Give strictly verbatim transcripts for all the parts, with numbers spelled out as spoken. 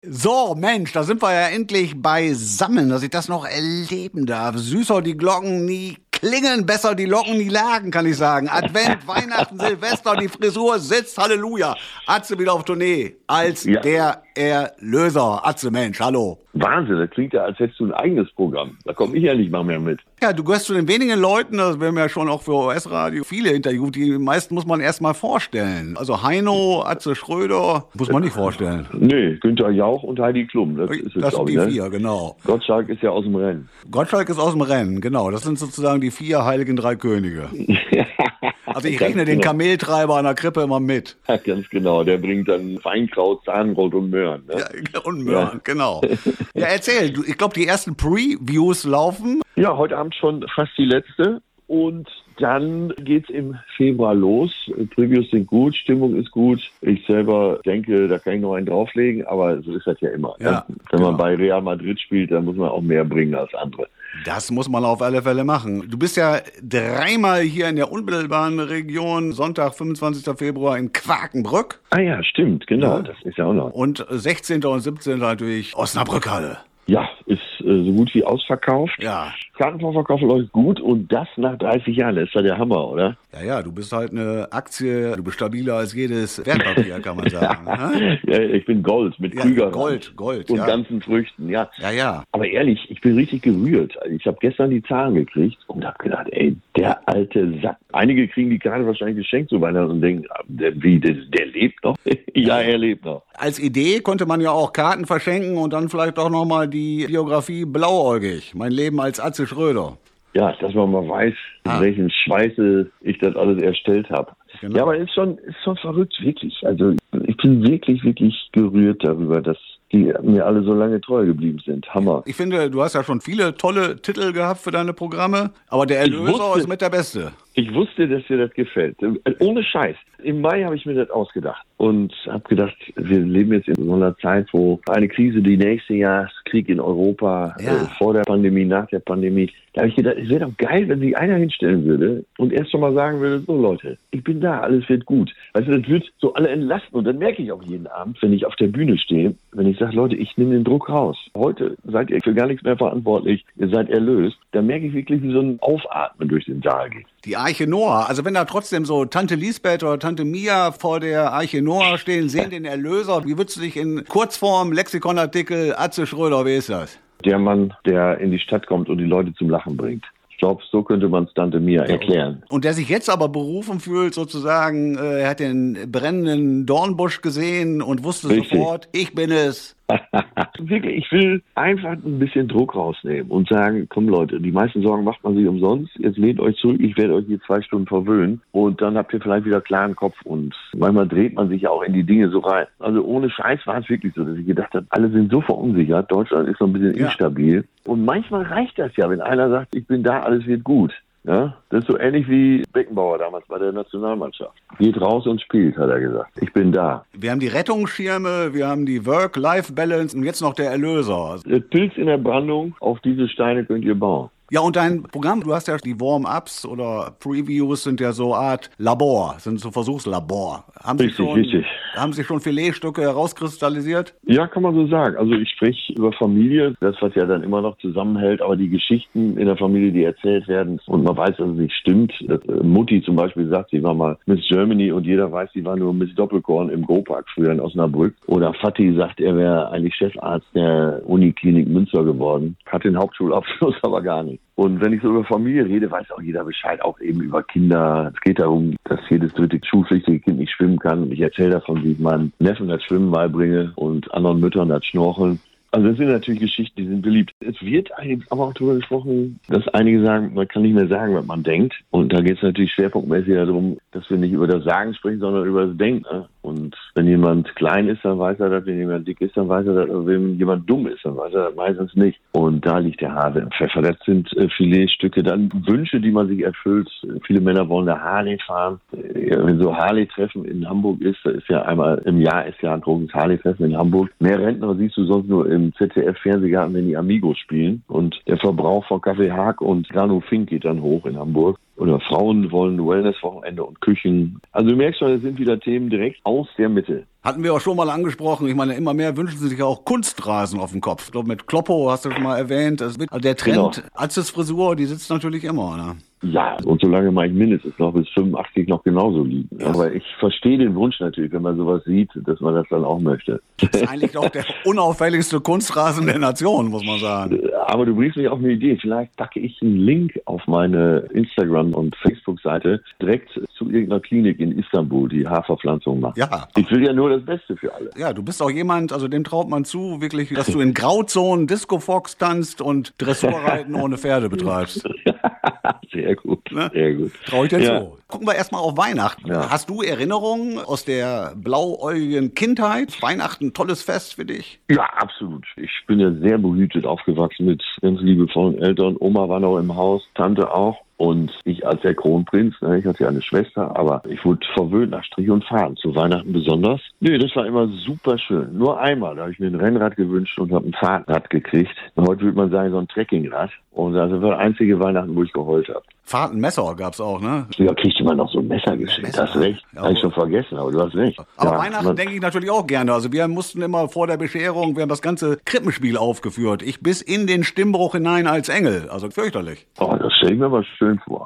So, Mensch, da sind wir ja endlich beisammen, dass ich das noch erleben darf. Süßer die Glocken nie klingen, besser die Locken nie lagen, kann ich sagen. Advent, Weihnachten, Silvester, die Frisur sitzt, Halleluja. Atze wieder auf Tournee als ja. der Erlöser. Atze, Mensch, hallo. Wahnsinn, das klingt ja, als hättest du ein eigenes Programm. Da komme ich ja nicht mal mehr mit. Ja, du gehörst zu den wenigen Leuten, das werden wir ja schon auch für O S-Radio viele interviewt, die meisten muss man erst mal vorstellen. Also Heino, Atze Schröder, muss man nicht vorstellen. Nee, Günther Jauch und Heidi Klum, das ist es, Das sind die ich, vier, ne? genau. Gottschalk ist ja aus dem Rennen. Gottschalk ist aus dem Rennen, genau. Das sind sozusagen die vier heiligen drei Könige. Also ich rechne den Kameltreiber an der Krippe immer mit. Ja, ganz genau, der bringt dann Feinkraut, Zahnrot und Möhren. Ne? Ja, und Möhren, ja. Genau. Ja, erzähl, du, ich glaube, die ersten Previews laufen. Ja, heute Abend schon fast die letzte. Und dann geht's im Februar los. Previews sind gut, Stimmung ist gut. Ich selber denke, da kann ich noch einen drauflegen, aber so ist das ja immer. Ja, Wenn genau. man bei Real Madrid spielt, dann muss man auch mehr bringen als andere. Das muss man auf alle Fälle machen. Du bist ja dreimal hier in der unmittelbaren Region. Sonntag, fünfundzwanzigsten Februar in Quakenbrück. Ah ja, stimmt, genau. Ja. Das ist ja auch noch. Und sechzehnten und siebzehnten natürlich Osnabrück-Halle. Ja, ist äh, so gut wie ausverkauft. Ja. Kartenvorverkauf läuft gut und das nach dreißig Jahren. Das ist ja der Hammer, oder? Ja, ja, du bist halt eine Aktie, du bist stabiler als jedes Wertpapier, kann man sagen. Ja, ich bin Gold mit ja, Krüger. Gold, Gold, und ja. ganzen Früchten, ja. Ja, ja. Aber ehrlich, ich bin richtig gerührt. Ich habe gestern die Zahlen gekriegt und habe gedacht, ey, der alte Sack. Einige kriegen die Karte wahrscheinlich geschenkt zu Weihnachten und denken, der, wie, der, der lebt noch? Ja, er lebt noch. Als Idee konnte man ja auch Karten verschenken und dann vielleicht auch nochmal die Biografie Blauäugig. Mein Leben als Atze Schröder. Ja, dass man mal weiß, in ah. welchen Schweiße ich das alles erstellt habe. Genau. Ja, aber ist schon, ist schon verrückt, wirklich. Also ich bin wirklich, wirklich gerührt darüber, dass die mir alle so lange treu geblieben sind. Hammer. Ich finde, du hast ja schon viele tolle Titel gehabt für deine Programme, aber der Erlöser wusste, ist mit der Beste. Ich wusste, dass dir das gefällt. Ohne Scheiß. Im Mai habe ich mir das ausgedacht und habe gedacht, wir leben jetzt in so einer Zeit, wo eine Krise, die nächste Jahr, Krieg in Europa, ja. äh, vor der Pandemie, nach der Pandemie. Da habe ich gedacht, es wäre doch geil, wenn sich einer hinstellen würde und erst schon mal sagen würde, so Leute, ich bin da, alles wird gut. Weißt du, das wird so alle entlasten und dann merke ich auch jeden Abend, wenn ich auf der Bühne stehe, wenn ich sage, Leute, ich nehme den Druck raus. Heute seid ihr für gar nichts mehr verantwortlich, ihr seid erlöst. Da merke ich wirklich, wie so ein Aufatmen durch den Saal geht. Die Arche Noah, also wenn da trotzdem so Tante Lisbeth oder Tante Mia vor der Arche Noah stehen, sehen den Erlöser, wie würdest du dich in Kurzform, Lexikonartikel, Atze Schröder, wie ist das? Der Mann, der in die Stadt kommt und die Leute zum Lachen bringt. Ich glaube, so könnte man es Tante Mia erklären. Und der sich jetzt aber berufen fühlt, sozusagen, äh, er hat den brennenden Dornbusch gesehen und wusste Richtig. sofort, ich bin es. Wirklich, ich will einfach ein bisschen Druck rausnehmen und sagen, komm Leute, die meisten Sorgen macht man sich umsonst, jetzt lehnt euch zurück, ich werde euch hier zwei Stunden verwöhnen und dann habt ihr vielleicht wieder klaren Kopf und manchmal dreht man sich ja auch in die Dinge so rein. Also ohne Scheiß war es wirklich so, dass ich gedacht habe, alle sind so verunsichert, Deutschland ist so ein bisschen ja. instabil und manchmal reicht das ja, wenn einer sagt, ich bin da, alles wird gut. Ja, das ist so ähnlich wie Beckenbauer damals bei der Nationalmannschaft. Geht raus und spielt, hat er gesagt. Ich bin da. Wir haben die Rettungsschirme, wir haben die Work-Life-Balance und jetzt noch der Erlöser. Pilz in der Brandung, auf diese Steine könnt ihr bauen. Ja, und dein Programm, du hast ja die Warm-Ups oder Previews sind ja so Art Labor, sind so Versuchslabor. Haben richtig, sich schon, richtig. Haben sich schon Filetstücke herauskristallisiert? Ja, kann man so sagen. Also ich spreche über Familie, das was ja dann immer noch zusammenhält, aber die Geschichten in der Familie, die erzählt werden und man weiß, dass es nicht stimmt. Dass, äh, Mutti zum Beispiel sagt, sie war mal Miss Germany und jeder weiß, sie war nur Miss Doppelkorn im Go-Park früher in Osnabrück. Oder Vati sagt, er wäre eigentlich Chefarzt der Uniklinik Münster geworden. Hat den Hauptschulabschluss, aber gar nicht. Und wenn ich so über Familie rede, weiß auch jeder Bescheid, auch eben über Kinder. Es geht darum, dass jedes dritte schulpflichtige Kind nicht schwimmen kann. Und ich erzähle davon, wie ich meinen Neffen das Schwimmen beibringe und anderen Müttern das Schnorcheln. Also das sind natürlich Geschichten, die sind beliebt. Es wird eigentlich aber auch darüber gesprochen, dass einige sagen, man kann nicht mehr sagen, was man denkt. Und da geht es natürlich schwerpunktmäßig darum, dass wir nicht über das Sagen sprechen, sondern über das Denken. Ne? Und wenn jemand klein ist, dann weiß er das. Wenn jemand dick ist, dann weiß er das. Und wenn jemand dumm ist, dann weiß er das meistens nicht. Und da liegt der Hase im Pfeffer. Das sind äh, Filetstücke. Dann Wünsche, die man sich erfüllt. Viele Männer wollen da Harley fahren. Äh, wenn so Harley-Treffen in Hamburg ist, da ist ja einmal im Jahr ist ja ein großes Harley-Treffen in Hamburg. Mehr Rentner siehst du sonst nur im Z D F-Fernsehgarten, wenn die Amigos spielen. Und der Verbrauch von Kaffee Haag und Grano Fink geht dann hoch in Hamburg. oder Frauen wollen ein Wellness-Wochenende und Küchen. Also du merkst schon, es sind wieder Themen direkt aus der Mitte. Hatten wir auch schon mal angesprochen. Ich meine, immer mehr wünschen sie sich auch Kunstrasen auf dem Kopf. Ich glaube, mit Kloppo hast du schon mal erwähnt. Das wird, also der Trend, genau. Atzes Frisur, die sitzt natürlich immer, ne? Ja, und solange mache ich mindestens noch bis fünfundachtzig noch genauso liegen. Ja. Aber ich verstehe den Wunsch natürlich, wenn man sowas sieht, dass man das dann auch möchte. Das ist eigentlich doch der unauffälligste Kunstrasen der Nation, muss man sagen. Aber du bringst mich auf eine Idee. Vielleicht packe ich einen Link auf meine Instagram- und Facebook-Seite direkt zu irgendeiner Klinik in Istanbul, die Haarverpflanzung macht. Ja. Ich will ja nur das Beste für alle. Ja, du bist auch jemand, also dem traut man zu, wirklich, dass du in Grauzonen Disco Fox tanzt und Dressurreiten ohne Pferde betreibst. Sehr gut, ne? Sehr gut. Trau ich dir ja. zu. Gucken wir erstmal auf Weihnachten. Ja. Hast du Erinnerungen aus der blauäugigen Kindheit? Weihnachten, tolles Fest für dich? Ja, absolut. Ich bin ja sehr behütet aufgewachsen mit ganz liebevollen Eltern. Oma war noch im Haus, Tante auch. Und ich als der Kronprinz, ne, ich hatte ja eine Schwester, aber ich wurde verwöhnt nach Strich und Faden, zu Weihnachten besonders. Nee, das war immer super schön. Nur einmal, da habe ich mir ein Rennrad gewünscht und habe ein Fahrrad gekriegt. Und heute würde man sagen, so ein Trekkingrad. Und das war der einzige Weihnachten, wo ich geheult habe. Fahrtenmesser gab's auch, ne? Ja, kriegte man noch so ein Messer geschenkt. Du hast recht. Ja, habe ich schon vergessen, aber du hast recht. Aber ja, Weihnachten denke ich natürlich auch gerne. Also wir mussten immer vor der Bescherung, wir haben das ganze Krippenspiel aufgeführt. Ich bis in den Stimmbruch hinein als Engel. Also fürchterlich. Oh, das stelle ich mir aber schön vor.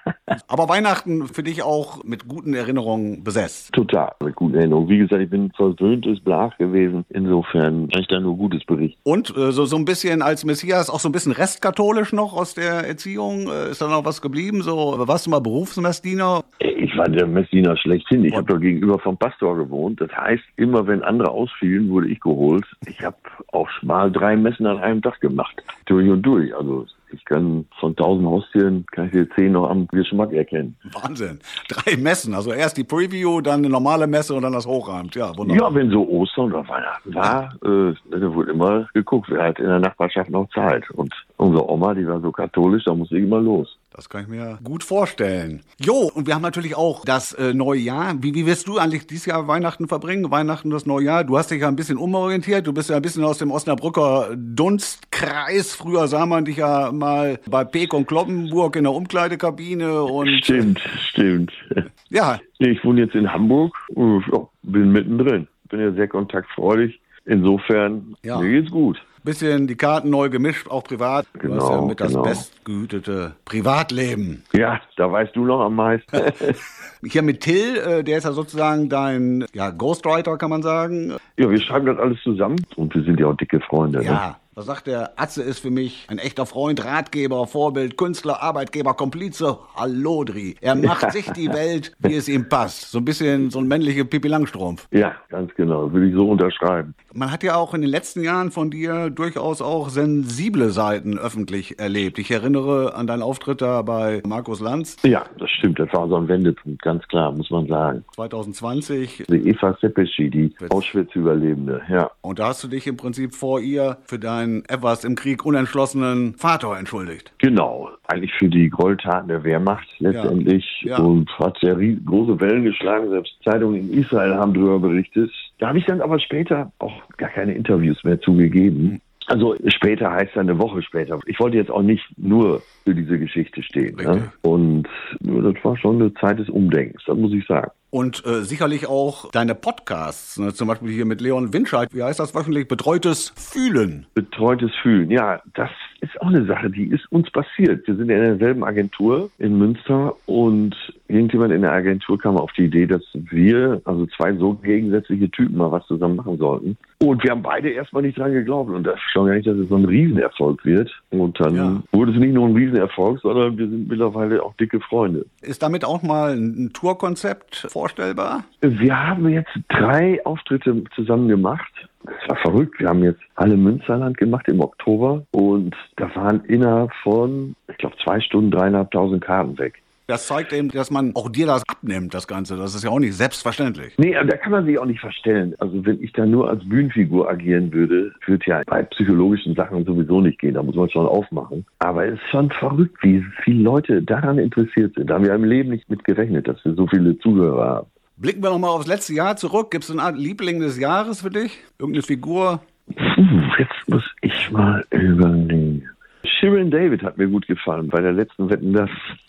Aber Weihnachten für dich auch mit guten Erinnerungen besetzt? Total, mit guten Erinnerungen. Wie gesagt, ich bin verwöhntes Blach gewesen. Insofern kann ich da nur Gutes berichten. Und äh, so, so ein bisschen als Messias, auch so ein bisschen restkatholisch noch aus der Erziehung? Äh, ist da noch was geblieben? So, warst du mal Berufsmessdiener? Ich war der Messdiener schlechthin. Ich habe da gegenüber vom Pastor gewohnt. Das heißt, immer wenn andere ausfielen, wurde ich geholt. Ich habe auch mal drei Messen an einem Tag gemacht. Durch und durch. Also ich kann von tausend Haustieren, kann ich dir zehn noch am Geschmack erkennen. Wahnsinn. Drei Messen. Also erst die Preview, dann eine normale Messe und dann das Hochamt. Ja, wunderbar. Ja, wenn so Ostern oder Weihnachten war, äh, da wurde immer geguckt, wer hat in der Nachbarschaft noch Zeit. Und unsere Oma, die war so katholisch, da musste ich immer los. Das kann ich mir gut vorstellen. Jo, und wir haben natürlich auch das äh, neue Jahr. Wie, wie wirst du eigentlich dieses Jahr Weihnachten verbringen? Weihnachten, das neue Jahr. Du hast dich ja ein bisschen umorientiert. Du bist ja ein bisschen aus dem Osnabrücker Dunstkreis. Früher sah man dich ja mal bei Peek und Kloppenburg in der Umkleidekabine. Und stimmt, stimmt. Ja. Ich wohne jetzt in Hamburg und ja, bin mittendrin. Bin ja sehr kontaktfreudig. Insofern, ja. Mir geht's gut. Bisschen die Karten neu gemischt, auch privat. Du genau, hast ja mit genau. das bestgehütete Privatleben. Ja, da weißt du noch am meisten. Hier mit Till, äh, der ist ja sozusagen dein ja, Ghostwriter, kann man sagen. Ja, wir schreiben das alles zusammen und wir sind ja auch dicke Freunde. Ja. Ne? Was sagt der? Atze ist für mich ein echter Freund, Ratgeber, Vorbild, Künstler, Arbeitgeber, Komplize, Hallodri. Er macht sich die Welt, wie es ihm passt. So ein bisschen so ein männlicher Pippi Langstrumpf. Ja, ganz genau. Würde ich so unterschreiben. Man hat ja auch in den letzten Jahren von dir durchaus auch sensible Seiten öffentlich erlebt. Ich erinnere an deinen Auftritt da bei Markus Lanz. Ja, das stimmt. Das war so ein Wendepunkt, ganz klar, muss man sagen. zwanzig zwanzig. Die Eva Sepeschi, die Auschwitz-Überlebende, ja. Und da hast du dich im Prinzip vor ihr für deinen etwas im Krieg unentschlossenen Vater entschuldigt. Genau, eigentlich für die Gräueltaten der Wehrmacht letztendlich. Ja. Ja. Und hat sehr große Wellen geschlagen, selbst Zeitungen in Israel haben darüber berichtet. Da habe ich dann aber später auch gar keine Interviews mehr zugegeben. Also später heißt dann eine Woche später. Ich wollte jetzt auch nicht nur für diese Geschichte stehen. Ne? Und das war schon eine Zeit des Umdenkens, das muss ich sagen. Und äh, sicherlich auch deine Podcasts, ne? Zum Beispiel hier mit Leon Winscheid. Wie heißt das wöchentlich? Betreutes Fühlen. Betreutes Fühlen, ja, das ist auch eine Sache, die ist uns passiert. Wir sind in derselben Agentur in Münster und irgendjemand in der Agentur kam auf die Idee, dass wir, also zwei so gegensätzliche Typen, mal was zusammen machen sollten. Und wir haben beide erstmal nicht dran geglaubt und das schon gar nicht, dass es so ein Riesenerfolg wird. Und dann ja. wurde es nicht nur ein Riesenerfolg, sondern wir sind mittlerweile auch dicke Freunde. Ist damit auch mal ein Tourkonzept vorstellbar? Wir haben jetzt drei Auftritte zusammen gemacht. Das war verrückt. Wir haben jetzt alle Münsterland gemacht im Oktober und da waren innerhalb von, ich glaube, zwei Stunden dreieinhalbtausend Karten weg. Das zeigt eben, dass man auch dir das abnimmt, das Ganze. Das ist ja auch nicht selbstverständlich. Nee, aber da kann man sich auch nicht verstellen. Also wenn ich da nur als Bühnenfigur agieren würde, würde ja bei psychologischen Sachen sowieso nicht gehen. Da muss man schon aufmachen. Aber es ist schon verrückt, wie viele Leute daran interessiert sind. Da haben wir im Leben nicht mit gerechnet, dass wir so viele Zuhörer haben. Blicken wir nochmal aufs letzte Jahr zurück. Gibt es eine Art Liebling des Jahres für dich? Irgendeine Figur? Puh, jetzt muss ich mal überlegen. Shirin David hat mir gut gefallen bei der letzten Wetten, das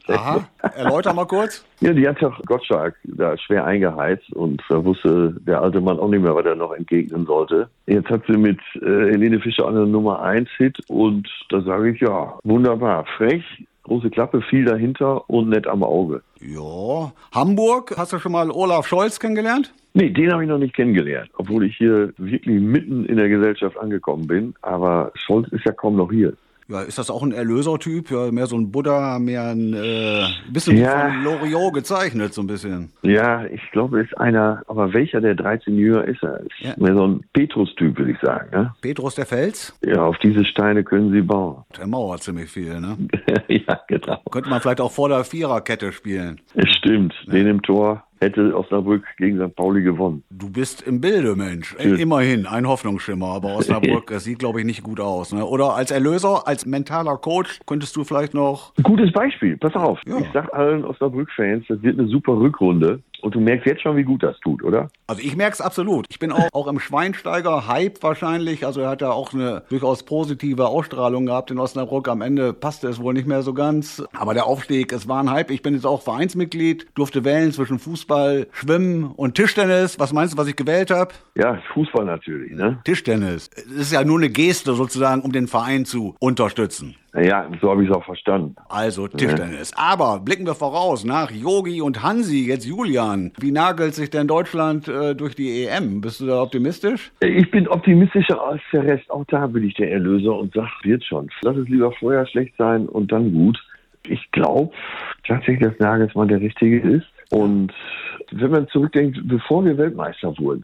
Aha, erläuter mal kurz. Ja, die hat doch Gottschalk da schwer eingeheizt und da wusste der alte Mann auch nicht mehr, was er noch entgegnen sollte. Jetzt hat sie mit äh, Helene Fischer einen Nummer eins Hit und da sage ich, ja, wunderbar, frech, große Klappe, viel dahinter und nett am Auge. Ja, Hamburg, hast du schon mal Olaf Scholz kennengelernt? Nee, den habe ich noch nicht kennengelernt, obwohl ich hier wirklich mitten in der Gesellschaft angekommen bin, aber Scholz ist ja kaum noch hier. Ja, ist das auch ein Erlösertyp? Ja, mehr so ein Buddha, mehr ein äh, bisschen Ja. von Loriot gezeichnet, so ein bisschen. Ja, ich glaube, ist einer, aber welcher der dreizehn Jünger ist er? Ist Ja. mehr so ein Petrus-Typ, würde ich sagen. Ne? Petrus der Fels? Ja, auf diese Steine können sie bauen. Der mauert ziemlich viel, ne? Ja, genau. Könnte man vielleicht auch vor der Viererkette spielen. Es stimmt, den im Tor hätte Osnabrück gegen Sankt Pauli gewonnen. Du bist im Bilde, Mensch. Äh, Immerhin, ein Hoffnungsschimmer. Aber Osnabrück, das sieht, glaube ich, nicht gut aus. Ne? Oder als Erlöser, als mentaler Coach, könntest du vielleicht noch... Ein gutes Beispiel, pass auf. Ja. Ich sag allen Osnabrück-Fans, das wird eine super Rückrunde. Und du merkst jetzt schon, wie gut das tut, oder? Also ich merke es absolut. Ich bin auch, auch im Schweinsteiger-Hype wahrscheinlich. Also er hat ja auch eine durchaus positive Ausstrahlung gehabt in Osnabrück. Am Ende passte es wohl nicht mehr so ganz. Aber der Aufstieg, es war ein Hype. Ich bin jetzt auch Vereinsmitglied, durfte wählen zwischen Fußball, Schwimmen und Tischtennis. Was meinst du, was ich gewählt habe? Ja, Fußball natürlich, ne? Tischtennis. Es ist ja nur eine Geste sozusagen, um den Verein zu unterstützen. Ja, so habe ich es auch verstanden. Also Tischtennis. Aber blicken wir voraus nach Yogi und Hansi, jetzt Julian. Wie nagelt sich denn Deutschland äh, durch die E M? Bist du da optimistisch? Ich bin optimistischer als der Rest. Auch da bin ich der Erlöser und sag, wird schon. Lass es lieber vorher schlecht sein und dann gut. Ich glaube tatsächlich, dass Nagelsmann der Richtige ist. Und wenn man zurückdenkt, bevor wir Weltmeister wurden,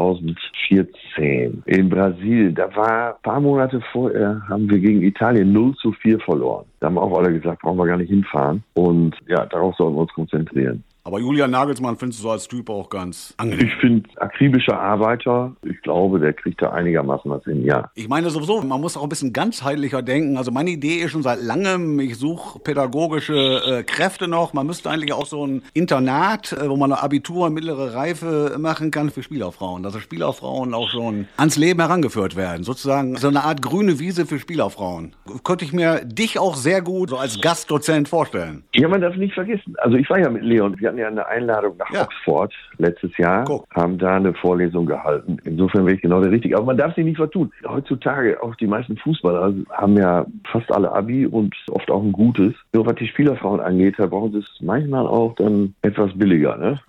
zweitausendvierzehn in Brasilien, da war ein paar Monate vorher, haben wir gegen Italien null zu vier verloren. Da haben auch alle gesagt, brauchen wir gar nicht hinfahren. Und ja, darauf sollen wir uns konzentrieren. Aber Julian Nagelsmann findest du so als Typ auch ganz angenehm. Ich finde, akribischer Arbeiter, ich glaube, der kriegt da einigermaßen was hin, ja. Ich meine sowieso, man muss auch ein bisschen ganzheitlicher denken. Also meine Idee ist schon seit langem, ich suche pädagogische äh, Kräfte noch. Man müsste eigentlich auch so ein Internat, äh, wo man eine Abitur, mittlere Reife machen kann für Spielerfrauen. Dass Spielerfrauen auch schon ans Leben herangeführt werden. Sozusagen so eine Art grüne Wiese für Spielerfrauen. Könnte ich mir dich auch sehr gut so als Gastdozent vorstellen. Ja, man darf nicht vergessen. Also ich war ja mit Leon, wir hatten ja eine Einladung nach Ja. Oxford letztes Jahr, Guck. haben da eine Vorlesung gehalten. Insofern wäre ich genau der Richtige. Aber man darf sich nicht vertun. Heutzutage, auch die meisten Fußballer haben ja fast alle Abi und oft auch ein gutes. Nur was die Spielerfrauen angeht, da brauchen sie es manchmal auch dann etwas billiger, ne?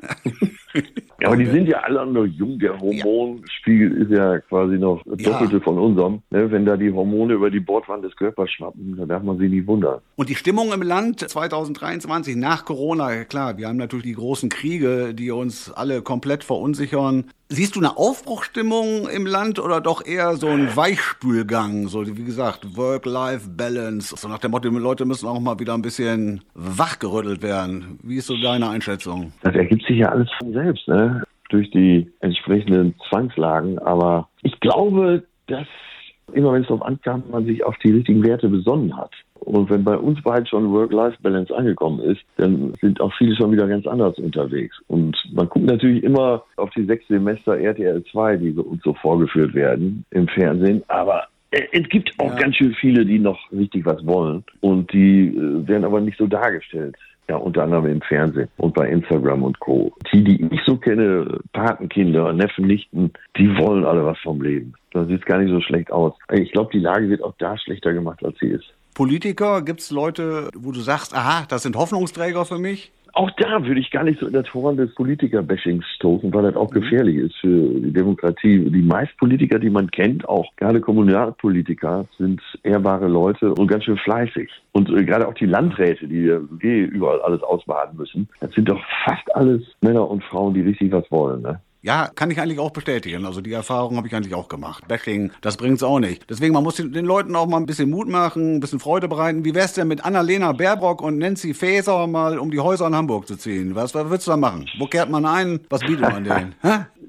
Ja, aber die sind ja alle noch jung. Der Hormonspiegel ist ja quasi noch Doppelte Ja. von unserem. Ne? Wenn da die Hormone über die Bordwand des Körpers schwappen, da darf man sich nicht wundern. Und die Stimmung im Land zweitausenddreiundzwanzig nach Corona, klar, wir haben natürlich die großen Kriege, die uns alle komplett verunsichern. Siehst du eine Aufbruchstimmung im Land oder doch eher so ein Weichspülgang? So wie gesagt, Work-Life-Balance. So nach dem Motto, die Leute müssen auch mal wieder ein bisschen wachgerüttelt werden. Wie ist so deine Einschätzung? Das ergibt sich ja alles von selbst, ne? Durch die entsprechenden Zwangslagen. Aber ich glaube, dass immer wenn es darauf ankam, man sich auf die richtigen Werte besonnen hat. Und wenn bei uns beiden schon Work-Life-Balance angekommen ist, dann sind auch viele schon wieder ganz anders unterwegs. Und man guckt natürlich immer auf die sechs Semester R T L zwei, die so, uns so vorgeführt werden im Fernsehen. Aber es gibt auch Ja. ganz schön viele, die noch richtig was wollen. Und die äh, werden aber nicht so dargestellt. Ja, unter anderem im Fernsehen und bei Instagram und Co. Die, die ich so kenne, Patenkinder, Neffen, Nichten, die wollen alle was vom Leben. Das sieht gar nicht so schlecht aus. Ich glaube, die Lage wird auch da schlechter gemacht, als sie ist. Politiker, gibt es Leute, wo du sagst, aha, das sind Hoffnungsträger für mich? Auch da würde ich gar nicht so in das Horn des Politiker-Bashings stoßen, weil das auch gefährlich ist für die Demokratie. Die meisten Politiker, die man kennt, auch gerade Kommunalpolitiker, sind ehrbare Leute und ganz schön fleißig. Und äh, gerade auch die Landräte, die wir eh überall alles ausbaden müssen, das sind doch fast alles Männer und Frauen, die richtig was wollen, ne? Ja, kann ich eigentlich auch bestätigen. Also die Erfahrung habe ich eigentlich auch gemacht. Bashing, das bringt's auch nicht. Deswegen, man muss den, den Leuten auch mal ein bisschen Mut machen, ein bisschen Freude bereiten. Wie wär's denn mit Annalena Baerbock und Nancy Faeser mal um die Häuser in Hamburg zu ziehen? Was, was würdest du da machen? Wo kehrt man ein? Was bietet man denen? Hä?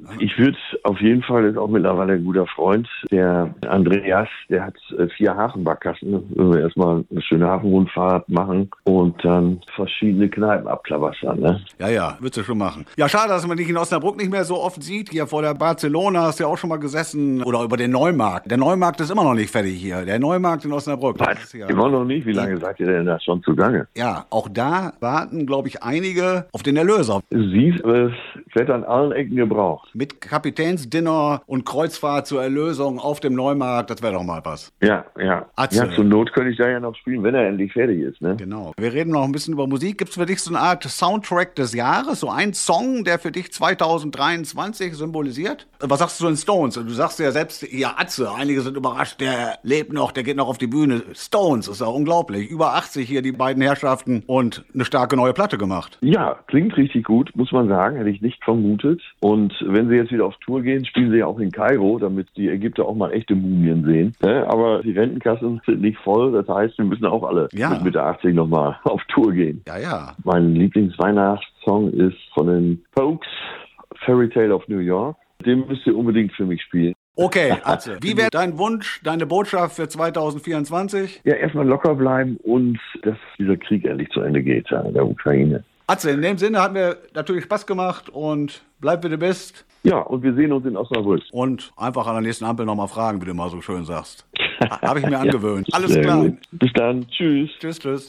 Ich würde auf jeden Fall, ist auch mittlerweile ein guter Freund, der Andreas, der hat äh, vier Hafenbackkasten. Da würden wir erstmal eine schöne Hafenrundfahrt machen und dann verschiedene Kneipen abklappern. Ne? Ja, ja, würdest du schon machen. Ja, schade, dass man dich in Osnabrück nicht mehr so oft sieht. Hier vor der Barcelona hast du ja auch schon mal gesessen. Oder über den Neumarkt. Der Neumarkt ist immer noch nicht fertig hier. Der Neumarkt in Osnabrück. Was? Ja, immer noch nicht? Wie lange seid ihr denn da schon zugange? Ja, auch da warten, glaube ich, einige auf den Erlöser. Siehst, es wird an allen Ecken gebraucht. Mit Kapitänsdinner und Kreuzfahrt zur Erlösung auf dem Neumarkt, das wäre doch mal was. Ja, ja. Atze. Ja, zur Not könnte ich da ja noch spielen, wenn er endlich fertig ist. Ne? Genau. Wir reden noch ein bisschen über Musik. Gibt es für dich so eine Art Soundtrack des Jahres? So ein Song, der für dich zwanzig dreiundzwanzig symbolisiert? Was sagst du zu den Stones? Du sagst ja selbst, ja, Atze. Einige sind überrascht, der lebt noch, der geht noch auf die Bühne. Stones, ist ja unglaublich. Über achtzig hier, die beiden Herrschaften, und eine starke neue Platte gemacht. Ja, klingt richtig gut, muss man sagen. Hätte ich nicht vermutet. Und wenn sie jetzt wieder auf Tour gehen, spielen sie ja auch in Kairo, damit die Ägypter auch mal echte Mumien sehen. Ja, aber die Rentenkassen sind nicht voll. Das heißt, wir müssen auch alle ja. mit Mitte achtzig nochmal auf Tour gehen. Ja, ja. Mein Lieblingsweihnachtssong ist von den Pokes, Fairy Tale of New York. Den müsst ihr unbedingt für mich spielen. Okay, Atze. Wie wäre dein Wunsch, deine Botschaft für zwanzig vierundzwanzig? Ja, erstmal locker bleiben und dass dieser Krieg endlich zu Ende geht, ja, in der Ukraine. Atze, in dem Sinne hat mir natürlich Spaß gemacht und bleib, wie du bist. Ja, und wir sehen uns in Osnabrück. Und einfach an der nächsten Ampel nochmal fragen, wie du mal so schön sagst. Habe ich mir angewöhnt. Alles Sehr klar. gut. Bis dann. Tschüss. Tschüss, tschüss.